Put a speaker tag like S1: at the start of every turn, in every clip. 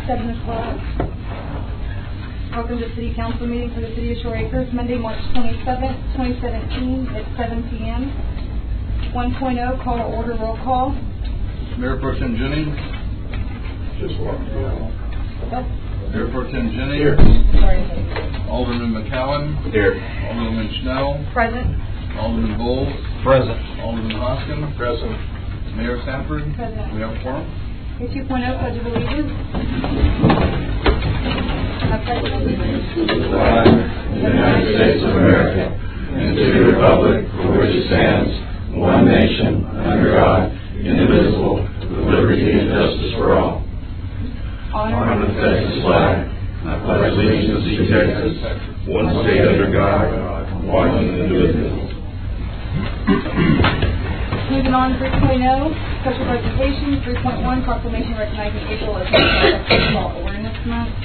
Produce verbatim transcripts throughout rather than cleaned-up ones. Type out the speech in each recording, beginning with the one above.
S1: seven o'clock. Welcome to City Council meeting for the City of Shore Acres, Monday, March twenty-seventh, twenty seventeen at seven p m one point oh, call to order, roll call.
S2: Mayor Pro Tem Jennings.
S3: Just walking around.
S1: Oh.
S2: Mayor Pro Tem Jennings.
S3: Here.
S1: Sorry.
S2: Alderman McCowan.
S3: Here.
S2: Alderman Schnell.
S1: Present.
S2: Alderman Bowles.
S3: Present.
S2: Alderman Hoskin.
S3: Present.
S2: Mayor Sanford.
S1: Present.
S2: We have a quorum.
S1: Okay, two point oh, Pledge of Allegiance. I pledge allegiance
S4: to the flag of the United States of America and to the republic for which it stands, one nation, under God, indivisible, with liberty and justice for all. Honor the Texas flag. I pledge allegiance to Texas, one state under God, one indivisible.
S1: Moving on, three point oh, special presentation. three point one, proclamation recognizing April as Sexual Assault Awareness Month.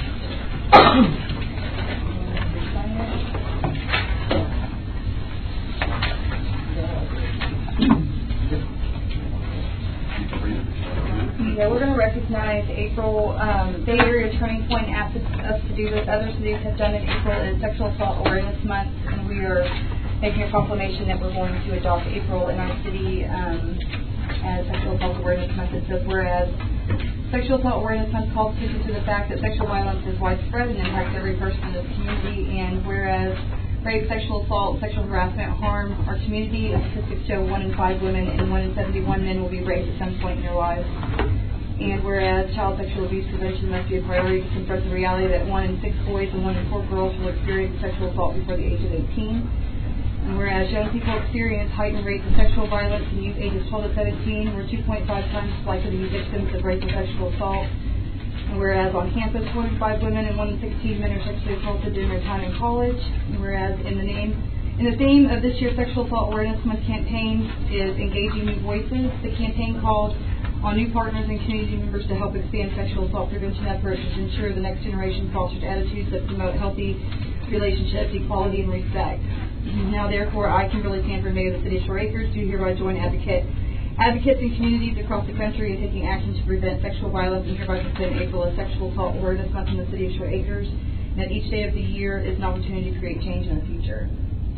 S1: Yeah, we're going to recognize April. Um, Bay Area Turning Point asked us to do this. Other cities have done it. April is Sexual Assault Awareness Month, and we are making a proclamation that we're going to adopt April in our city um, as Sexual Assault Awareness Month. It says, whereas Sexual Assault Awareness Month calls attention to the fact that sexual violence is widespread and impacts every person in the community, and whereas rape, sexual assault, sexual harassment harm our community, statistics show one in five women and one in seventy-one men will be raped at some point in their lives. And whereas child sexual abuse prevention must be a priority to confront the reality that one in six boys and one in four girls will experience sexual assault before the age of eighteen. And whereas young people experience heightened rates of sexual violence in youth ages twelve to seventeen, we're two point five times likely to be victims of rape and sexual assault. And whereas on campus, one in five women and one in sixteen men are sexually assaulted during their time in college. And whereas in the name, in the theme of this year's Sexual Assault Awareness Month campaign is Engaging New Voices, the campaign calls on new partners and community members to help expand sexual assault prevention efforts and ensure the next generation fosters attitudes that promote healthy relationships, equality, and respect. Now, therefore, I, Kimberly Sanford, Mayor of the City of Shore Acres, do hereby join advocate, advocates in communities across the country in taking action to prevent sexual violence and hereby present April as Sexual Assault Awareness Month in the City of Shore Acres, and that each day of the year is an opportunity to create change in the future.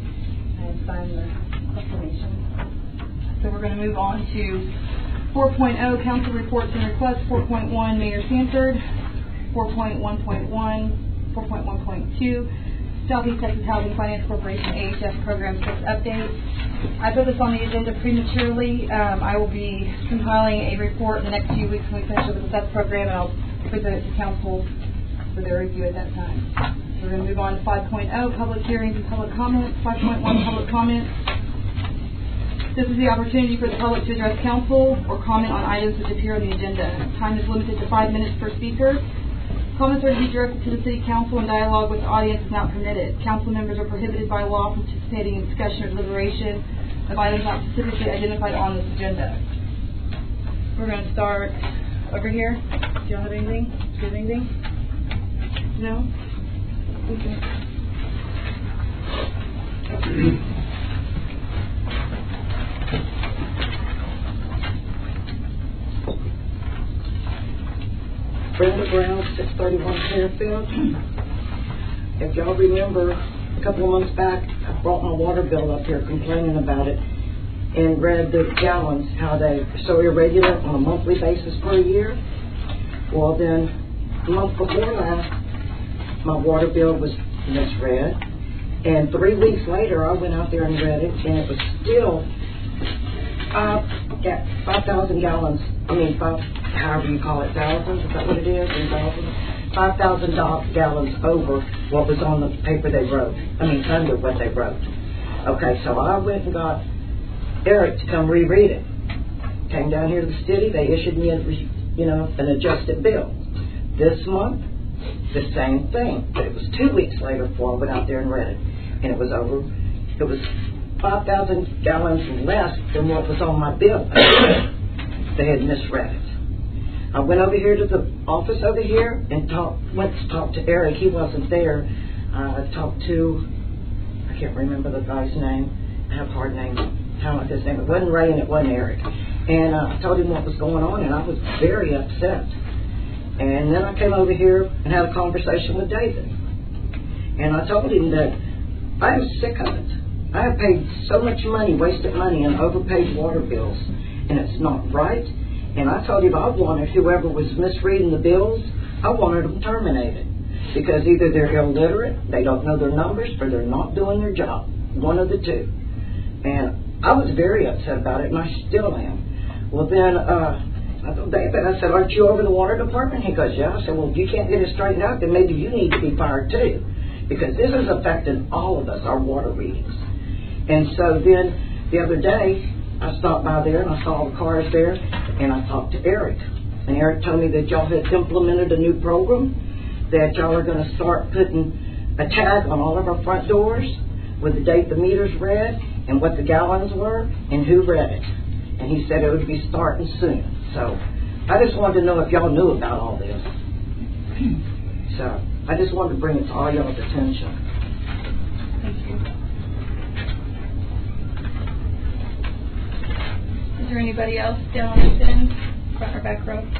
S1: And sign the proclamation. So we're going to move on to four point oh, Council Reports and Requests. four point one, Mayor Sanford. four point one point one, four point one point two, Southeast Texas Housing Finance Corporation A H F Program six update. I put this on the agenda prematurely. Um, I will be compiling a report in the next few weeks when we finish up with the S E P program, and I'll present it to Council for their review at that time. We're going to move on to five point oh, Public Hearings and Public Comments. five point one, Public Comments. This is the opportunity for the public to address council or comment on items which appear on the agenda. Time is limited to five minutes per speaker. Comments are to be directed to the City Council, and dialogue with the audience is not permitted. Council members are prohibited by law from participating in discussion or deliberation of items not specifically identified on this agenda. We're going to start over here. Do you have anything? Do you have anything? No? Okay.
S5: Brenda Brown, six thirty-one Fairfield. If y'all remember, a couple of months back, I brought my water bill up here complaining about it and read the gallons, how they're so irregular on a monthly basis per year. Well, then, the month before last, my water bill was misread. And three weeks later, I went out there and read it, and it was still five, yeah, five thousand gallons. I mean, five, however you call it, thousands. Is that what it is? Five thousand gallons over what was on the paper they wrote. I mean, under what they wrote. Okay, so I went and got Eric to come reread it. Came down here to the city. They issued me, a, you know, an adjusted bill. This month, the same thing, but it was two weeks later before I went out there and read it, and it was over. It was five thousand gallons less than what was on my bill. They had misread it. I went over here to the office over here and talk, went to talk to Eric. He wasn't there. Uh, I talked to, I can't remember the guy's name. I have a hard name. I don't know his name. It wasn't Ray and it wasn't Eric. And uh, I told him what was going on, and I was very upset. And then I came over here and had a conversation with David. And I told him that I was sick of it. I have paid so much money, wasted money, and overpaid water bills, and it's not right. And I told him I wanted whoever was misreading the bills, I wanted them terminated. Because either they're illiterate, they don't know their numbers, or they're not doing their job. One of the two. And I was very upset about it, and I still am. Well, then, uh, I told David, I said, aren't you over the water department? He goes, yeah. I said, well, if you can't get it straightened out, then maybe you need to be fired too. Because this is affecting all of us, our water readings. And so then, the other day, I stopped by there, and I saw the cars there, and I talked to Eric. And Eric told me that y'all had implemented a new program, that y'all are going to start putting a tag on all of our front doors with the date the meters read and what the gallons were and who read it. And he said it would be starting soon. So I just wanted to know if y'all knew about all this. So I just wanted to bring it to all y'all's attention.
S1: Thank you. Is there anybody else down on this end, front or back row?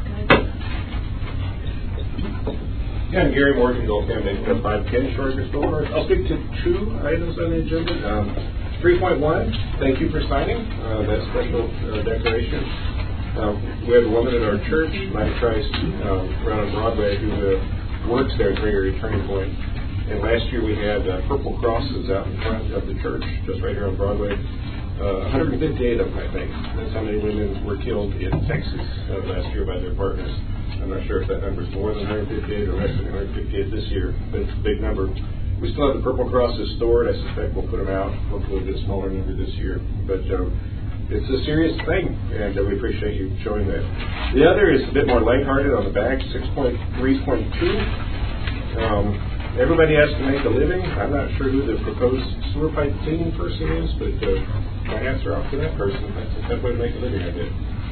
S3: Yeah, I'm Gary Morgan, Gold Family, five Ken Shorter Store. I'll speak to two items on the agenda. Um, three point one, thank you for signing uh, that special uh, declaration. Uh, we have a woman at our church, Light of Christ, um, around on Broadway, who uh, works there at Gregory Turning Point. And last year we had uh, purple crosses out in front of the church, just right here on Broadway. Uh, one hundred fifty-eight of them, I think. That's how many women were killed in Texas uh, last year by their partners. I'm not sure if that number is more than one hundred fifty-eight or less than one hundred fifty-eight this year, but it's a big number. We still have the Purple Crosses stored. I suspect we'll put them out, hopefully a smaller number this year. But uh, it's a serious thing, and uh, we appreciate you showing that. The other is a bit more lighthearted on the back, six point three point two. Um, everybody has to make a living. I'm not sure who the proposed sewer pipe cleaning person is, but uh, my hats are off to that person. That's a tough way to make a living, I did.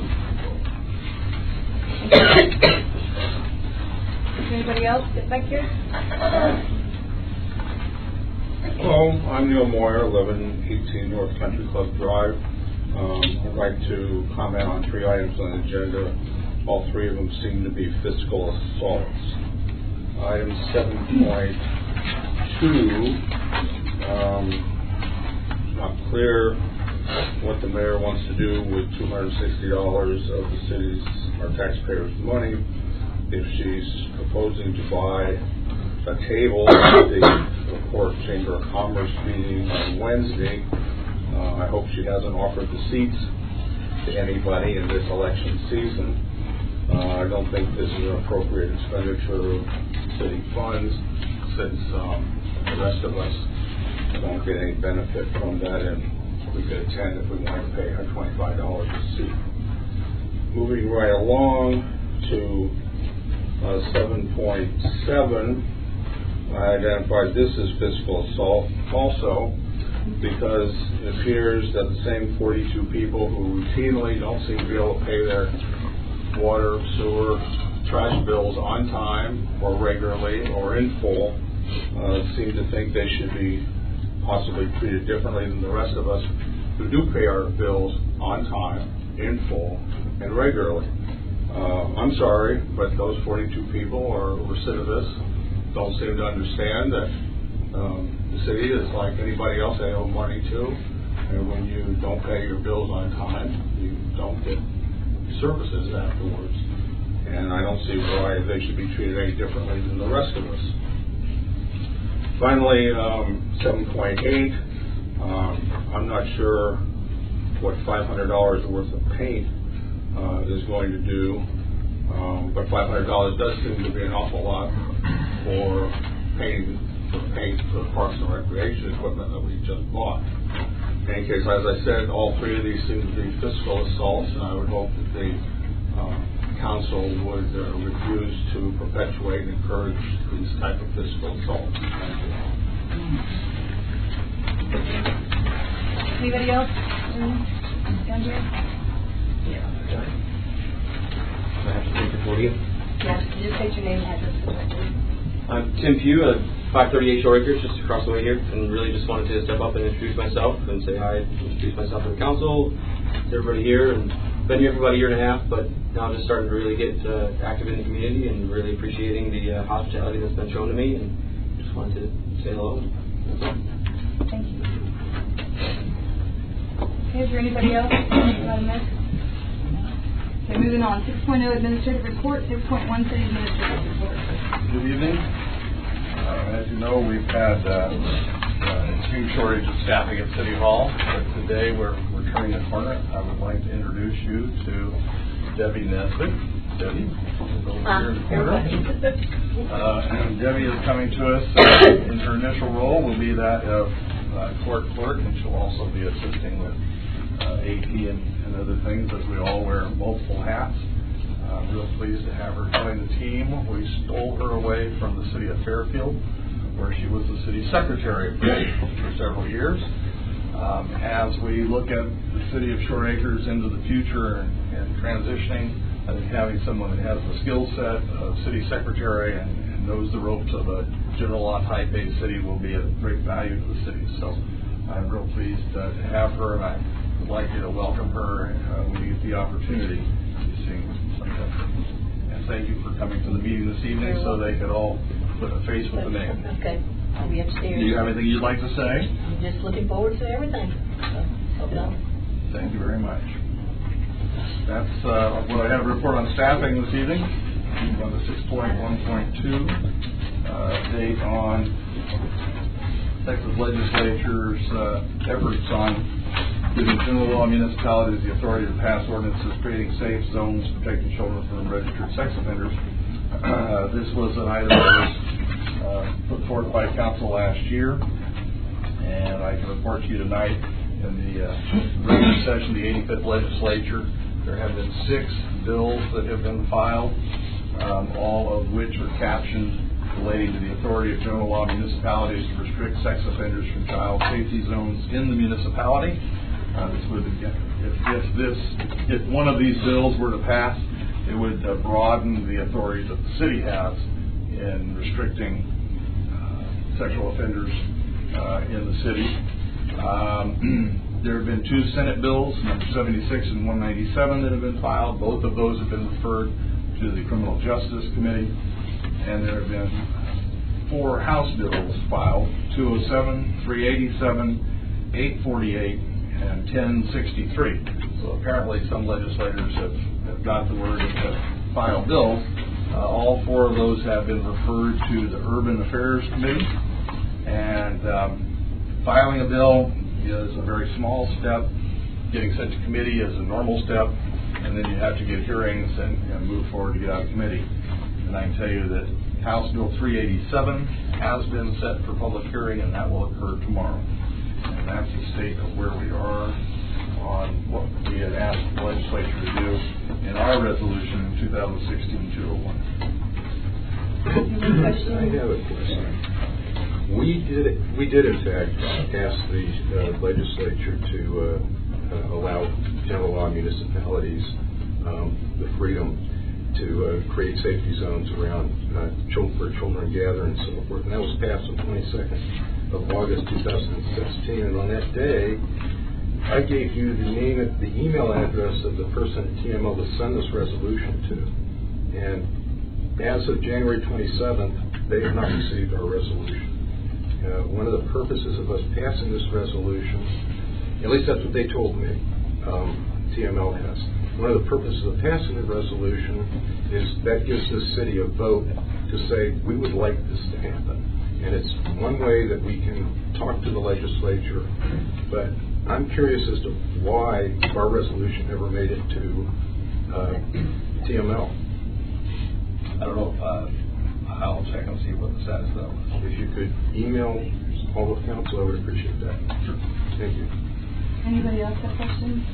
S1: Anybody else get back here?
S6: Hello, I'm Neil Moyer, eleven eighteen North Country Club Drive. Um, I'd like to comment on three items on the agenda. All three of them seem to be fiscal assaults. Item seven point two, um, not clear what the mayor wants to do with two hundred sixty dollars of the city's, our taxpayers' money. If she's proposing to buy a table at the Port Chamber of Commerce meeting on Wednesday, uh, I hope she hasn't offered the seats to anybody in this election season. Uh, I don't think this is an appropriate expenditure of city funds, since um, the rest of us won't get any benefit from that, and we could attend if we want to pay her twenty-five dollars a seat. Moving right along to uh, seven point seven, I identified this as fiscal assault also because it appears that the same forty-two people who routinely don't seem to be able to pay their water, sewer, trash bills on time or regularly or in full uh, seem to think they should be possibly treated differently than the rest of us who do pay our bills on time, in full, and regularly. Uh, I'm sorry, but those forty-two people are recidivists, don't seem to understand that um, the city is like anybody else they owe money to, and when you don't pay your bills on time, you don't get services afterwards. And I don't see why they should be treated any differently than the rest of us. Finally, um, seven point eight, um, I'm not sure what five hundred dollars worth of paint uh, is going to do, um, but five hundred dollars does seem to be an awful lot for painting, for paint for Parks and Recreation equipment that we just bought. In any case, as I said, all three of these seem to be fiscal assaults, and I would hope that the uh, council would uh, refuse to perpetuate and encourage these type of fiscal assaults. Thank you.
S1: Anybody else? Down here?
S7: Yeah. I have to take the podium.
S1: Yes, just state your name and address for the record.
S7: I'm Tim Pugh, at five thirty-eight Shore Acres, just across the way here, and really just wanted to step up and introduce myself and say hi, introduce myself to the council, to everybody here, and been here for about a year and a half, but now just starting to really get uh, active in the community and really appreciating the uh, hospitality that's been shown to me, and just wanted to say hello. That's all.
S1: Thank you. Okay, is there anybody else? Anybody miss? Okay, moving on. six point oh Administrative Report, six point one City Administrative Report.
S8: Good evening. Uh, as you know, we've had uh, uh, extreme shortage of staffing at City Hall, but today we're, we're turning a corner. I would like to introduce you to Debbie Nesbitt. Debbie, over here in the corner. Uh, and Debbie is coming to us. Uh, in her initial role will be that of uh, court clerk, and she'll also be assisting with uh, A P and, and other things, as we all wear multiple hats. I'm real pleased to have her join the team. We stole her away from the city of Fairfield, where she was the city secretary for several years. Um, as we look at the city of Shore Acres into the future and, and transitioning, I think having someone that has the skill set of city secretary and, and knows the ropes of a general law type-based city will be of great value to the city. So I'm real pleased uh, to have her, and I would like you to welcome her uh, when you get the opportunity to sing. And thank you for coming to the meeting this evening so they could all put a face with the name.
S9: Okay. I'll be upstairs.
S8: Do you have anything you'd like to say?
S9: I'm just looking forward to everything. So, hope it all.
S8: Thank you very much. That's uh, what I have to report on staffing this evening. On the six point one point two uh, date on Texas Legislature's uh, efforts on giving general law municipalities the authority to pass ordinances creating safe zones, protecting children from registered sex offenders. Uh, this was an item that was uh, put forth by council last year, and I can report to you tonight in the uh, regular session of the eighty-fifth Legislature, there have been six bills that have been filed, um, all of which are captioned relating to the authority of general law municipalities to restrict sex offenders from child safety zones in the municipality. Uh, this would, if, if this, if one of these bills were to pass, it would uh, broaden the authorities that the city has in restricting uh, sexual offenders uh, in the city. Um, there have been two Senate bills, number seventy-six and one ninety-seven, that have been filed. Both of those have been referred to the Criminal Justice Committee, and there have been four House bills filed: two oh seven, three eighty-seven, eight forty-eight, and ten sixty-three. So apparently some legislators have, have got the word to file bills. Uh, all four of those have been referred to the Urban Affairs Committee, and um, filing a bill is a very small step. Getting sent to committee is a normal step, and then you have to get hearings and, and move forward to get out of committee. And I can tell you that House Bill three eighty-seven has been set for public hearing, and that will occur tomorrow. And that's the state of where we are on what we had asked the legislature to do in our resolution in two thousand sixteen two oh one.
S10: I have a question. We did, we did in fact ask the uh, legislature to uh, uh, allow general law municipalities um, the freedom to uh, create safety zones around uh, children, where children gather and so forth. And that was passed on the twenty-second of August two thousand sixteen. And on that day, I gave you the name, the email address of the person at T M L to send this resolution to. And as of January twenty-seventh, they have not received our resolution. Uh, one of the purposes of us passing this resolution, at least that's what they told me, um, T M L has. One of the purposes of passing the resolution is that gives the city a vote to say we would like this to happen. And it's one way that we can talk to the legislature. But I'm curious as to why our resolution never made it to uh, T M L.
S8: I don't know if uh, I'll check and see what the status of that was.
S10: If you could email all of council, I would appreciate that.
S8: Sure.
S10: Thank you.
S1: Anybody else have questions?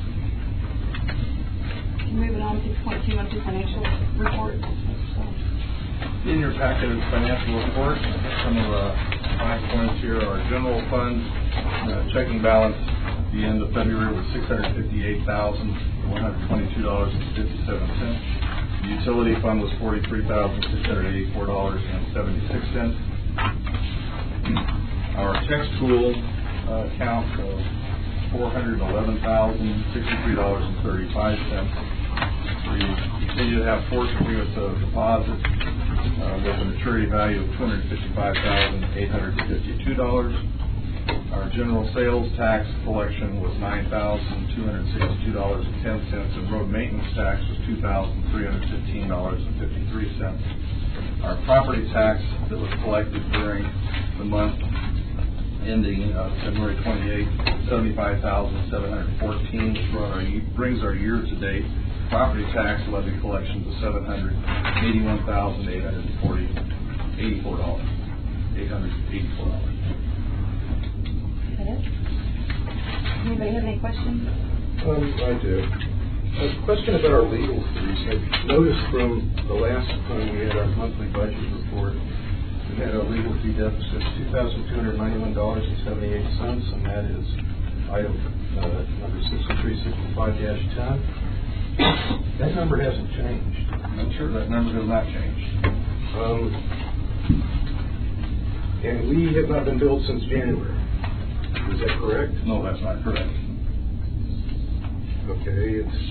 S1: Moving on to six point two monthly financial report.
S8: In your packet is financial report. Some of the high points here are general fund uh, checking balance at the end of February was six hundred fifty-eight thousand one hundred twenty-two dollars and fifty-seven cents. The utility fund was forty-three thousand six hundred eighty-four dollars and seventy-six cents. Our text tool uh, account of four hundred eleven thousand sixty-three dollars and thirty-five cents. We continue to have four certificates of deposit uh, with a maturity value of two hundred fifty-five thousand eight hundred fifty-two dollars. Our general sales tax collection was nine thousand two hundred sixty-two dollars and ten cents, and road maintenance tax was two thousand three hundred fifteen dollars and fifty-three cents. Our property tax that was collected during the month ending uh, February twenty-eighth, seventy-five thousand seven hundred fourteen dollars, brings our year-to-date property tax levy collection to seven hundred eighty-one thousand eight hundred eighty-four dollars. eight hundred eighty-four dollars.
S1: Anybody have any questions?
S10: Um, I do. A question about our legal fees. I noticed from the last time we had our monthly budget report, we had a legal fee deficit of two thousand two hundred ninety-one dollars and seventy-eight cents, and that is item uh, number sixty-three sixty-five dash ten. That number hasn't changed.
S8: I'm sure that number has not changed.
S10: Um, and we have not been billed since January. Is that correct?
S8: No, that's not correct.
S10: Okay, it's.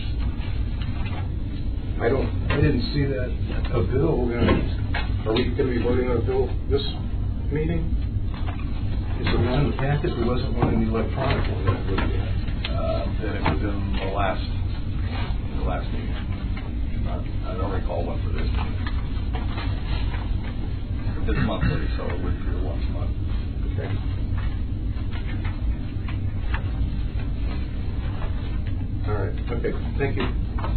S10: I don't. I didn't see that a bill. Uh, are we going to be voting on a bill this meeting? Is there one in the packet? There wasn't one in the electronic one. That would be.
S8: Uh, that it was in the last, the last meeting. I, I don't recall one for this meeting. It's monthly, so it would be once a month.
S10: Okay. All right. Okay. Thank you.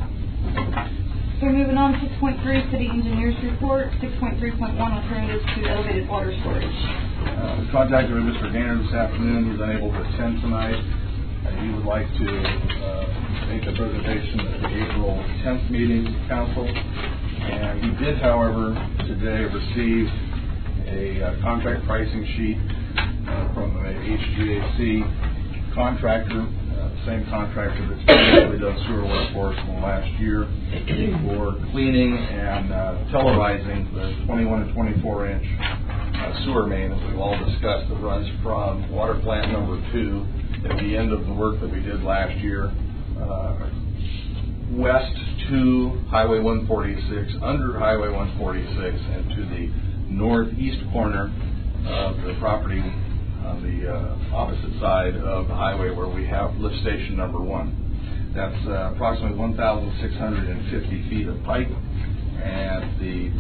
S1: Okay, moving on to six point three, City Engineers Report. six point three point one, alternatives to elevated water storage.
S8: Uh, we contacted Mister Gaynor this afternoon. He's unable to attend tonight. Uh, he would like to uh, make a presentation at the April tenth meeting of council. And he did, however, today receive a uh, contract pricing sheet uh, from the H G A C contractor. Same contractor that's basically done sewer work for us in the last year for cleaning and uh, televising the twenty-one and twenty-four inch uh, sewer main, as we've all discussed, that runs from water plant number two at the end of the work that we did last year, uh, west to Highway one forty-six, under Highway one forty-six, and to the northeast corner of the property on the uh, opposite side of the highway where we have lift station number one. That's uh, approximately one thousand six hundred fifty feet of pipe, and the,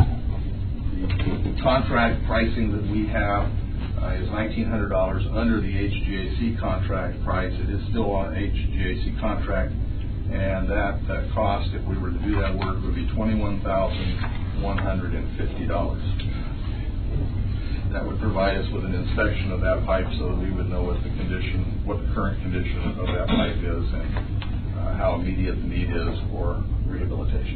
S8: the contract pricing that we have uh, is nineteen hundred dollars under the H G A C contract price. It is still on H G A C contract, and that uh, cost, if we were to do that work, would be twenty-one thousand one hundred fifty dollars. That would provide us with an inspection of that pipe so that we would know what the condition, what the current condition of that pipe is, and uh, how immediate the need is for rehabilitation.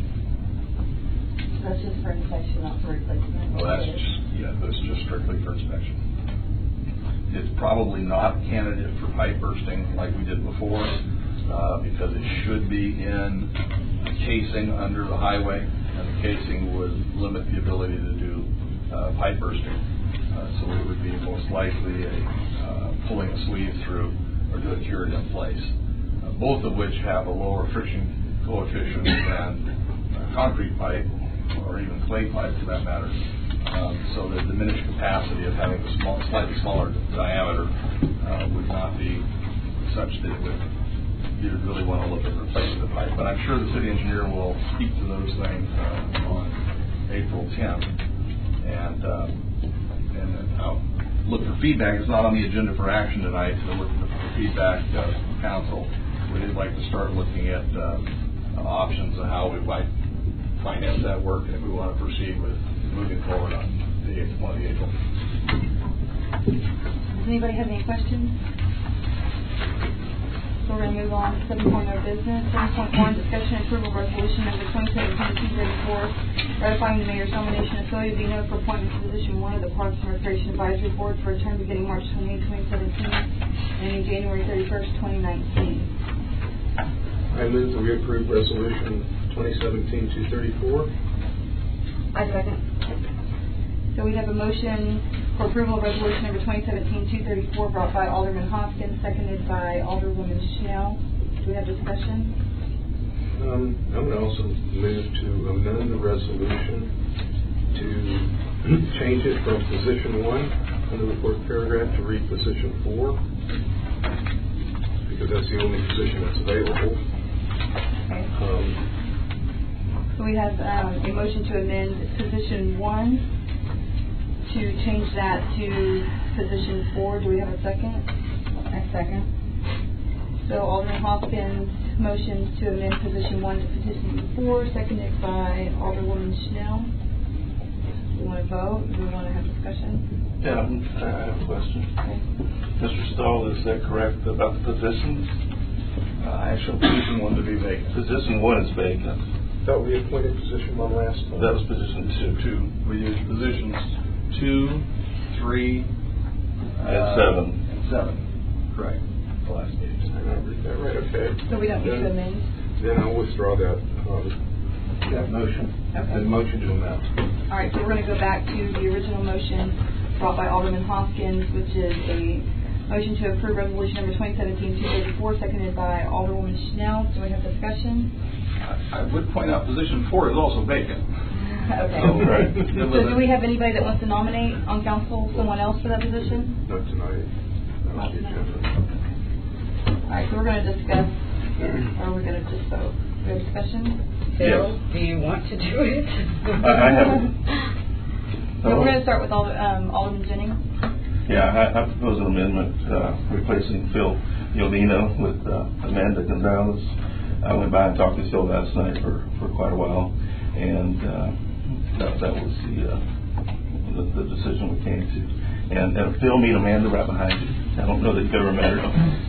S1: That's just for inspection, not for replacement.
S8: Well, that's just, yeah, that's just strictly for inspection. It's probably not a candidate for pipe bursting like we did before, uh, because it should be in a casing under the highway, and the casing would limit the ability to do uh, pipe bursting. Uh, so it would be most likely a uh, pulling a sleeve through or do a cured in place, uh, both of which have a lower friction coefficient than uh, concrete pipe or even clay pipe for that matter. Um, so the diminished capacity of having a small, slightly smaller diameter uh, would not be such that it would, you'd really want to look at replacing the pipe. But I'm sure the city engineer will speak to those things uh, on April tenth. And um, and I'll look for feedback. It's not on the agenda for action tonight, so look for feedback uh, from council. We'd like to start looking at uh, options of how we might finance that work, and if we want to proceed with moving forward on the eighth of April.
S1: Does anybody have any questions? So we're going to move on to seven point oh business. seven point one, discussion and approval resolution number twenty seventeen two thirty-four, ratifying the mayor's nomination of Philly Vino for appointment to position one of the Parks and Recreation Advisory Board for a term beginning March twenty-eighth, twenty seventeen, and ending January thirty-first, twenty nineteen.
S10: I move that we approve resolution twenty seventeen two thirty-four.
S1: I second. So we have a motion for approval of resolution number twenty seventeen two thirty-four brought by Alderman Hoskins, seconded by Alderwoman Schnell. Do we have discussion?
S10: Um, I would also move to amend the resolution to change it from position one under the fourth paragraph to read position four, because that's the only position that's available.
S1: Okay.
S10: Um,
S1: So we have um, a motion to amend position one to change that to position four. Do we have a second? A second. So Alderman Hoskins motions to amend position one to position four, seconded by Alderwoman Schnell. Do we want to vote? Do we want to have discussion?
S4: Yeah, I have a question.
S1: Okay.
S4: Mister Stahl, is that correct about the positions?
S8: Uh, Actual position one to be vacant.
S4: Position one is vacant.
S10: Thought we appointed position one last time.
S4: That was position two.
S8: Two. We used positions two, three,
S4: And
S8: uh,
S4: seven.
S8: And seven. Correct. The last meeting.
S10: Did I not read that right? Okay.
S1: So we don't need to
S10: Then-
S1: amend?
S10: Then I'll withdraw that. Um,
S8: That motion.
S1: Okay.
S8: The motion to amend.
S1: All right, so we're going to go back to the original motion brought by Alderman Hoskins, which is a motion to approve resolution number twenty seventeen two thirty-four, seconded by Alderwoman Schnell. Do we have discussion?
S8: I I would point out position four is also vacant.
S1: Okay.
S4: Oh, right.
S1: So do we have anybody that wants to nominate on council someone else for that position?
S10: Not tonight. That was the agenda.
S1: All right, so we're going to discuss, or we're going to just vote. We have discussion?
S5: Phil, do you want to do it?
S4: I, I haven't.
S1: So we're going to start with Alder, um, Alderman Jennings.
S4: Yeah, I, I propose an amendment uh, replacing Phil Yodino with uh, Amanda Gonzalez. I went by and talked to Phil last night for, for quite a while, and uh, that, that was the, uh, the the decision we came to. And, and Phil, meet Amanda right behind you. I don't know that you've ever met her.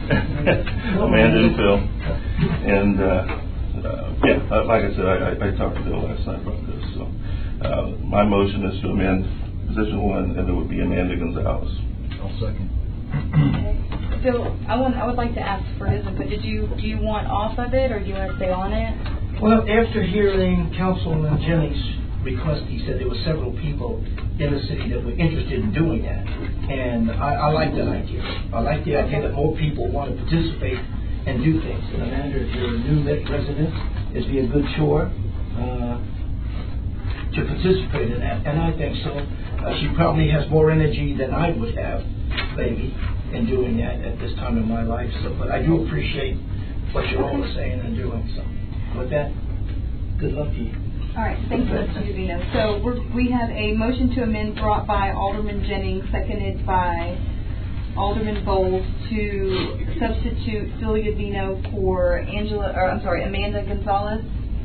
S4: Amanda and Phil. And uh, uh, yeah, uh, like I said, I, I, I talked to Phil last night about this. So uh, my motion is to amend position one, and it would be Amanda Gonzalez.
S8: I'll second.
S1: Okay. So I want, I would like to ask for his input. Did you, do you want off of it, or do you want to stay on it?
S11: Well, after hearing Councilman Jennings request, he said there were several people in the city that were interested in doing that. And I, I like that idea. I like the idea that more people want to participate and do things. And Amanda, if you're a new resident, it'd be a good chore uh, to participate in that. And I think so. Uh, she probably has more energy than I would have, maybe, in doing that at this time in my life. So, but I do appreciate what you're all saying and doing. So, with that, good luck to you.
S1: All right, thank you, Mister Uvino. So we're, we have a motion to amend brought by Alderman Jennings, seconded by Alderman Bowles, to substitute Phil Uvino for Angela, or I'm sorry, Amanda Gonzalez.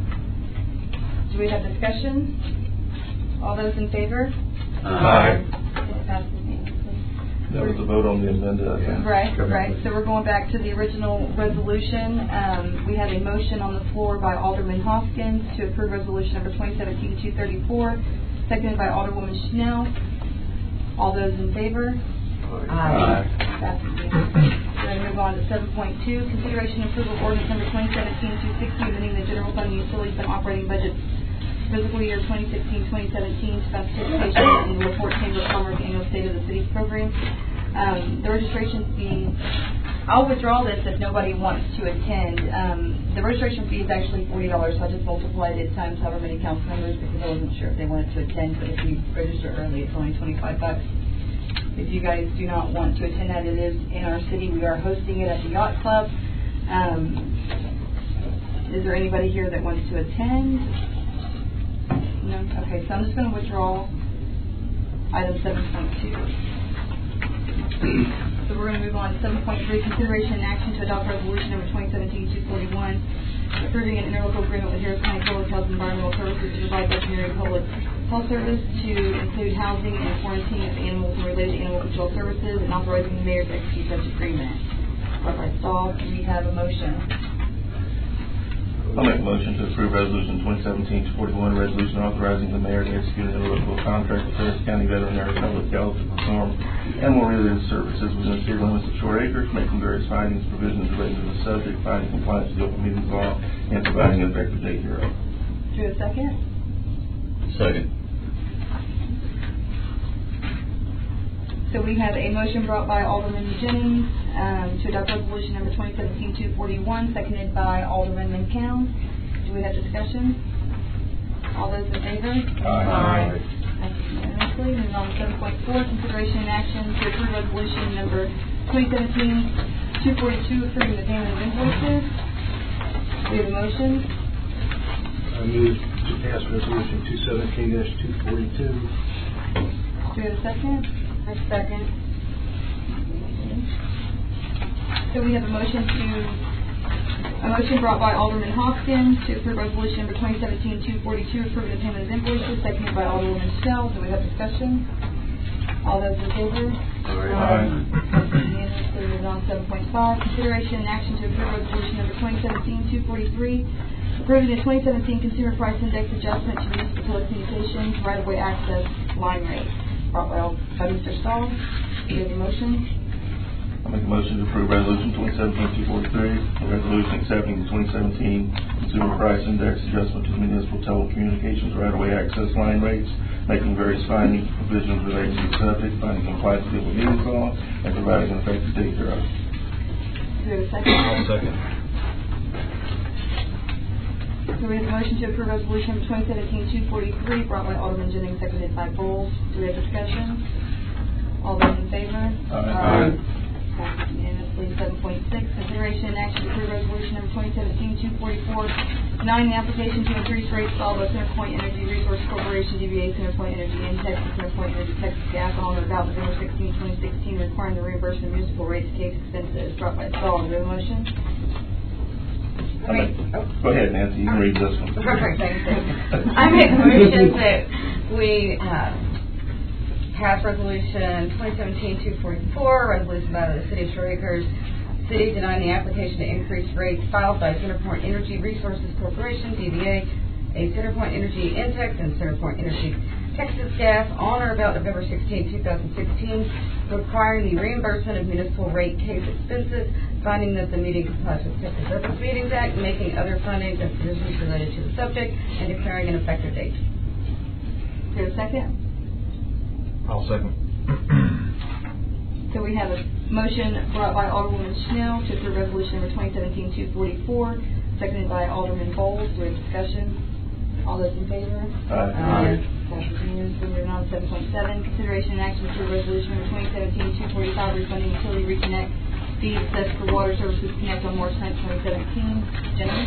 S1: Do we have discussion? All those in favor?
S4: Aye.
S1: It passes unanimously.
S4: That was a vote on the amendment, I think.
S1: Right, right. So we're going back to the original resolution. Um, we have a motion on the floor by Alderman Hoskins to approve resolution number twenty seventeen two thirty-four, seconded by Alderwoman Schnell. All those in favor?
S5: Aye.
S1: Passes unanimously. We're going to move on to seven point two, consideration and approval of ordinance number twenty seventeen two sixty, amending the general fund utility fund operating budget fiscal year twenty sixteen twenty seventeen to participation in the LaPorte Chamber of Commerce annual State of the City program. Um, the registration fee, I'll withdraw this if nobody wants to attend. Um, the registration fee is actually forty dollars, so I just multiplied it times however many council members because I wasn't sure if they wanted to attend, but if you register early, it's only twenty-five bucks. If you guys do not want to attend that, it is in our city. We are hosting it at the Yacht Club. Um, is there anybody here that wants to attend? No? Okay, so I'm just going to withdraw item seven point two. So we're going to move on to seven point three, consideration and action to adopt resolution number twenty seventeen two forty-one, approving an interlocal agreement with Harris County Public Health and Environmental Services to provide veterinary public health service to include housing and quarantine of animals and related animal control services, and authorizing the mayor to execute such agreement. Brought by Stahl, do we have a motion?
S4: I'll make a motion to approve resolution twenty seventeen two forty-one, resolution authorizing the mayor to execute an interlocal contract with Harris County Veterinary Public Health to perform animal-related services within the city limits of Short Acres, making various findings, provisions related to the subject, finding compliance with the open meetings law, and providing an effective date hereof.
S1: Do we have a second?
S4: Second.
S1: So we have a motion brought by Alderman Jennings um, to adopt resolution number twenty seventeen two forty-one, seconded by Alderman McCown. Do we have discussion? All those in favor?
S8: Aye.
S1: Passes unanimously. Moving on to seven point four, consideration and action to approve resolution number twenty seventeen two forty-two, approving the payment of invoices. We have a motion.
S11: I move to pass resolution two seventeen two forty-two.
S1: Do we have a second?
S9: A second.
S1: So we have a motion to, a motion brought by Alderman Hoskin to approve resolution number twenty seventeen two forty-two, approving the payment of invoices, seconded by Alderwoman Shell. Do we have discussion? All those in favor?
S8: Aye.
S1: Unanimously. Moving on to seven point five, consideration and action to approve resolution number twenty seventeen two forty-three, approving the twenty seventeen Consumer Price Index adjustment to municipal telecommunications right-of-way access line rate. Brought by, by Mister Stahl. Do you have a motion?
S4: I make a motion to approve resolution twenty seventeen two forty-three, a resolution accepting the twenty seventeen Consumer Price Index adjustment to the municipal telecommunications right-of-way access line rates, making various finding provisions relating to the subject, finding compliance with the meetings law, and providing an effective date thereof.
S1: Do we have a second?
S8: I'll second.
S1: So we have a motion to approve resolution twenty seventeen two forty-three, brought by Alderman Jennings, seconded by Bowles. Do we have discussion? All those in favor?
S8: Aye.
S1: Passes unanimously. Seven point six, consideration and action to approve resolution number twenty seventeen two forty-four, denying the application to increase rates filed by CenterPoint Energy Resource Corporation, D B A CenterPoint Energy in Texas, CenterPoint Energy Texas Gas, on or about November sixteenth, twenty sixteen, requiring the reimbursement of municipal rates case expenses. Brought by Stahl. Do we have a motion?
S9: I make, oh,
S4: Go ahead, Nancy, you can read this one.
S9: perfect, thanks. I make a motion that we uh, pass resolution twenty seventeen two forty-four, resolution by the City of Shore Acres, City denying the application to increase rates filed by CenterPoint Energy Resources Corporation, D B A, a CenterPoint Energy Intex, and CenterPoint Energy Texas Gas, on or about November sixteenth two sixteen, requiring the reimbursement of municipal rate case expenses, finding that the meeting complies with Texas Open Meetings Act, making other findings and provisions related to the subject, and declaring an effective date.
S1: Do we have a second?
S8: I'll second.
S1: So we have a motion brought by Alderwoman Schnell to approve resolution number twenty seventeen two forty-four, seconded by Alderman Bowles. Do we have discussion? All those in favor?
S4: Aye.
S1: Passes unanimously. Moving on to seven point seven, consideration and action to resolution number twenty seventeen two forty-five, refunding utility reconnect fees assessed for water services connect on March ninth, twenty seventeen. Gentlemen?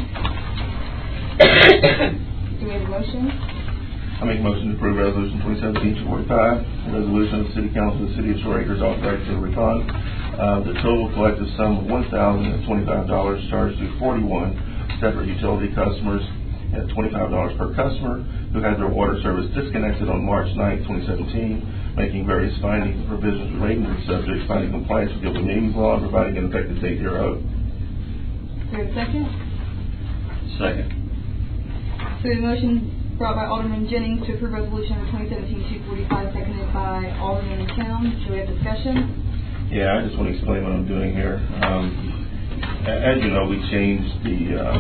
S1: Do we have a motion?
S4: I make a motion to approve resolution twenty seventeen two forty-five, a resolution of the City Council of the City of Shore Acres authorizing to refund uh, the total collective sum of one thousand twenty-five dollars charged to forty-one separate utility customers at twenty-five dollars per customer who had their water service disconnected on March ninth, twenty seventeen, making various findings and provisions relating to the subject, finding compliance with the Open Meetings Law, and providing an effective date thereof.
S1: Do we have a second?
S4: Second.
S1: So we have a motion brought by Alderman Jennings to approve resolution number twenty seventeen two forty-five, seconded by Alderman McCown. Do we have discussion?
S4: Yeah, I just want to explain what I'm doing here. Um, a- as you know, we changed the uh,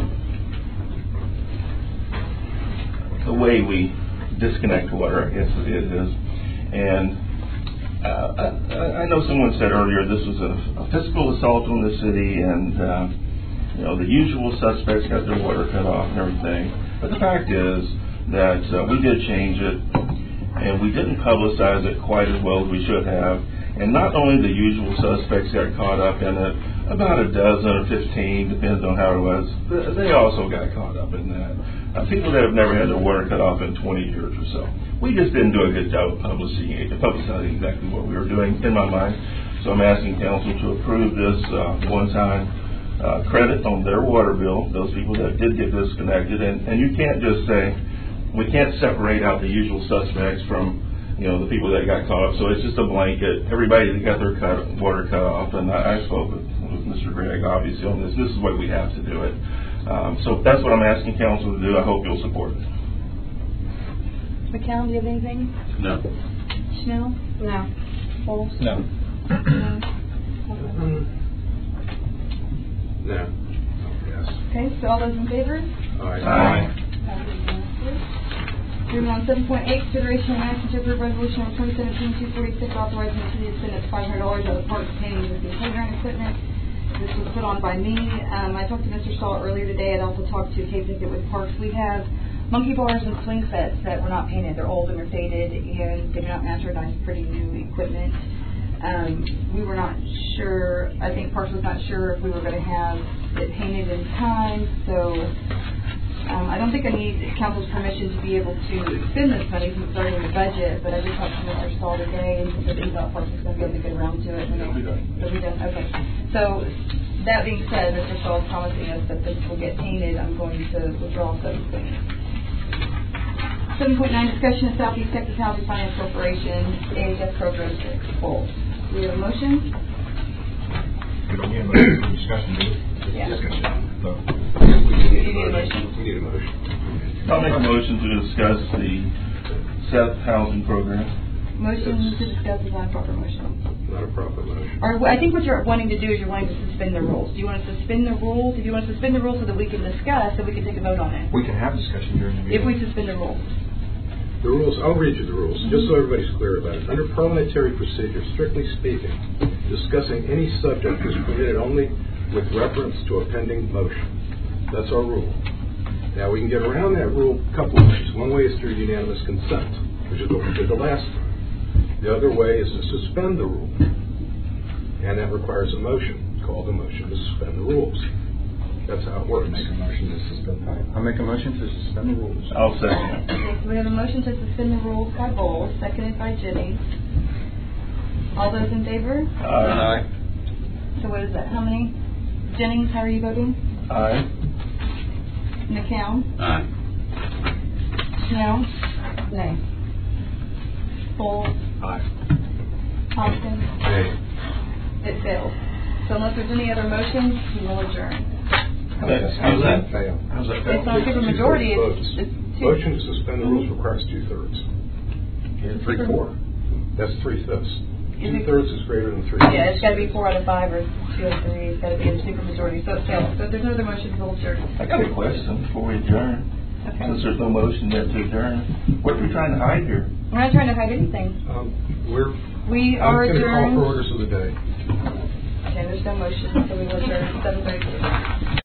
S4: the way we disconnect water, I guess it is. And uh, I, I know someone said earlier this was a, a physical assault on the city, and uh, you know the usual suspects got their water cut off and everything. But the fact is that uh, we did change it, and we didn't publicize it quite as well as we should have. And not only the usual suspects got caught up in it, about a dozen or fifteen, depends on how it was, they also got caught up in that. Uh, people that have never had their water cut off in twenty years or so. We just didn't do a good job of publicizing, publicizing exactly what we were doing, in my mind. So I'm asking council to approve this uh, one-time uh, credit on their water bill, those people that did get disconnected. And, and you can't just say, we can't separate out the usual suspects from, you know, the people that got caught up. So it's just a blanket. Everybody that got their cut, water cut off, and I, I spoke with, with Mister Gregg, obviously, on this. This is what we have to do it. Um, so that's what I'm asking council to do. I hope you'll support it.
S1: McCown, do you have anything?
S4: No.
S1: Schnell?
S9: No.
S1: Bowles?
S8: No.
S1: No.
S10: No. Yes.
S1: Okay, so all those in favor?
S10: Aye.
S8: Aye.
S1: Passes unanimously. Moving on, seven point eight, consideration and action to approve resolution number twenty seventeen two forty-six, authorizing the city to spend up to five hundred dollars out of parks painting existing playground equipment. This was put on by me. Um, I talked to Mister Stahl earlier today. I'd also talked to Kate Pickett with Parks. We have monkey bars and swing sets that were not painted. They're old and they're faded, and they do not match our nice, pretty new equipment. Um, we were not sure, I think Parks was not sure if we were going to have it painted in time, so um, I don't think I need council's permission to be able to spend this money since it's already in the budget, but I did talk to Mister Stahl today, and he said that he thought Parks was going to be able to get around to it.
S8: It'll be done.
S1: It'll be done, okay. So, that being said, Mister Stahl is promising us that this will get painted. I'm going to withdraw seven point eight. seven point nine, discussion of Southeast Texas Housing Finance Corporation, A H S Program six, Bold. Do we have a motion?
S10: We don't need a motion for discussion, do we?
S1: Yeah.
S10: Discussion. So,
S1: You
S10: we need
S1: need a
S10: a
S1: motion.
S10: motion. We need a motion.
S8: I'll make a motion to discuss the S E T housing program.
S1: Motion to discuss is not a proper motion.
S10: Not a proper motion.
S1: Or I think what you're wanting to do is you're wanting to suspend the rules. Do you want to suspend the rules? If you want to suspend the rules so that we can discuss, so we can take a vote on it.
S10: We can have discussion during the meeting.
S1: If we suspend the rules.
S10: The rules, I'll read you the rules, just so everybody's clear about it. Under parliamentary procedure, strictly speaking, discussing any subject is permitted only with reference to a pending motion. That's our rule. Now, we can get around that rule a couple of ways. One way is through unanimous consent, which is what we did the last time. The other way is to suspend the rule, and that requires a motion, called a motion to suspend the rules. That's how it works. Make a motion to suspend. I'll make a motion to suspend the rules.
S8: I'll second.
S1: Okay, so we have a motion to suspend the rules by Bowles, seconded by Jennings. All those in favor?
S8: Aye.
S1: So what is that? How many? Jennings, how are you voting?
S8: Aye.
S1: McCown?
S4: Aye.
S1: Snell?
S9: Nay.
S1: Bowles?
S10: Aye.
S1: Thompson?
S10: Nay.
S1: It fails. So unless there's any other motions, we will adjourn.
S8: How's that?
S10: Fail.
S8: How's that?
S1: It's not a super majority, it's, it's two.
S10: Motion to suspend the rules requires two-thirds. Three, four. That's three-fifths. Two-thirds is greater than three.
S1: Yeah, it's got to be four out of five or two out of three. It's got to be a super majority, so it fails. So if there's no other motions, we'll adjourn.
S8: I got a question before we adjourn.
S1: Okay.
S8: Since there's no motion yet to adjourn, what are we trying to hide here?
S1: We're not trying to hide anything.
S10: Um, we're,
S1: We
S10: I'm
S1: are
S10: going to call for
S1: adjourned.
S10: orders of the day.
S1: Okay, there's no motion, so we will adjourn at seven thirty-two.